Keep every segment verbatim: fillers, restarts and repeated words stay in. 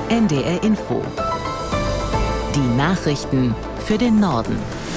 N D R Info. Die Nachrichten für den Norden.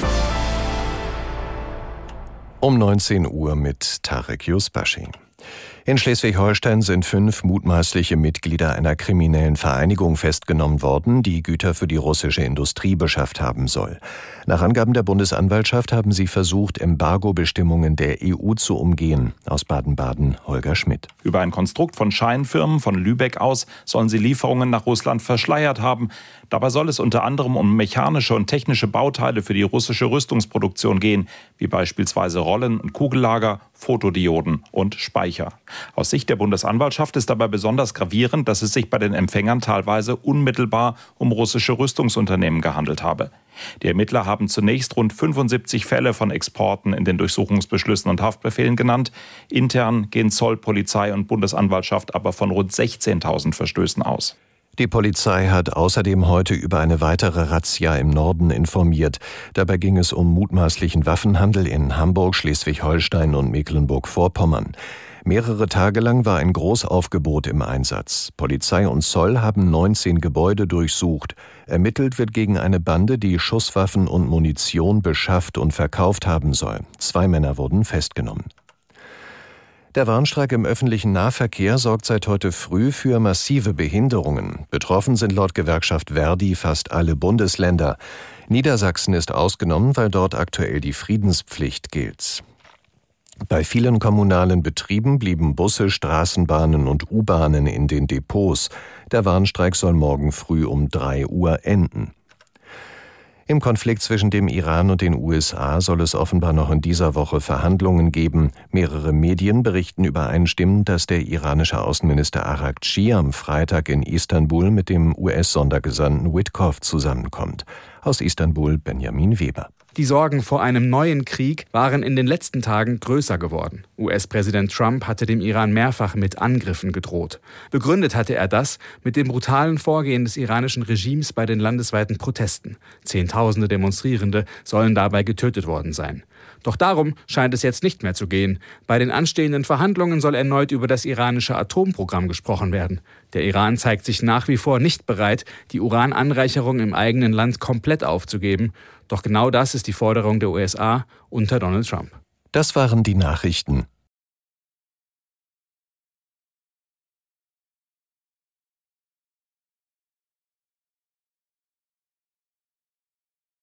Um neunzehn Uhr mit Tarek Yusbashi. In Schleswig-Holstein sind fünf mutmaßliche Mitglieder einer kriminellen Vereinigung festgenommen worden, die Güter für die russische Industrie beschafft haben soll. Nach Angaben der Bundesanwaltschaft haben sie versucht, Embargo-Bestimmungen der E U zu umgehen. Aus Baden-Baden Holger Schmidt. Über ein Konstrukt von Scheinfirmen von Lübeck aus sollen sie Lieferungen nach Russland verschleiert haben. Dabei soll es unter anderem um mechanische und technische Bauteile für die russische Rüstungsproduktion gehen, wie beispielsweise Rollen- und Kugellager, Fotodioden und Speicher. Aus Sicht der Bundesanwaltschaft ist dabei besonders gravierend, dass es sich bei den Empfängern teilweise unmittelbar um russische Rüstungsunternehmen gehandelt habe. Die Ermittler haben zunächst rund fünfundsiebzig Fälle von Exporten in den Durchsuchungsbeschlüssen und Haftbefehlen genannt. Intern gehen Zoll, Polizei und Bundesanwaltschaft aber von rund sechzehntausend Verstößen aus. Die Polizei hat außerdem heute über eine weitere Razzia im Norden informiert. Dabei ging es um mutmaßlichen Waffenhandel in Hamburg, Schleswig-Holstein und Mecklenburg-Vorpommern. Mehrere Tage lang war ein Großaufgebot im Einsatz. Polizei und Zoll haben neunzehn Gebäude durchsucht. Ermittelt wird gegen eine Bande, die Schusswaffen und Munition beschafft und verkauft haben soll. Zwei Männer wurden festgenommen. Der Warnstreik im öffentlichen Nahverkehr sorgt seit heute früh für massive Behinderungen. Betroffen sind laut Gewerkschaft Verdi fast alle Bundesländer. Niedersachsen ist ausgenommen, weil dort aktuell die Friedenspflicht gilt. Bei vielen kommunalen Betrieben blieben Busse, Straßenbahnen und U-Bahnen in den Depots. Der Warnstreik soll morgen früh um drei Uhr enden. Im Konflikt zwischen dem Iran und den U S A soll es offenbar noch in dieser Woche Verhandlungen geben. Mehrere Medien berichten übereinstimmend, dass der iranische Außenminister Araghchi am Freitag in Istanbul mit dem U S-Sondergesandten Witkoff zusammenkommt. Aus Istanbul Benjamin Weber. Die Sorgen vor einem neuen Krieg waren in den letzten Tagen größer geworden. U S-Präsident Trump hatte dem Iran mehrfach mit Angriffen gedroht. Begründet hatte er das mit dem brutalen Vorgehen des iranischen Regimes bei den landesweiten Protesten. Zehntausende Demonstrierende sollen dabei getötet worden sein. Doch darum scheint es jetzt nicht mehr zu gehen. Bei den anstehenden Verhandlungen soll erneut über das iranische Atomprogramm gesprochen werden. Der Iran zeigt sich nach wie vor nicht bereit, die Urananreicherung im eigenen Land komplett aufzugeben. Doch genau das ist die Forderung der U S A unter Donald Trump. Das waren die Nachrichten.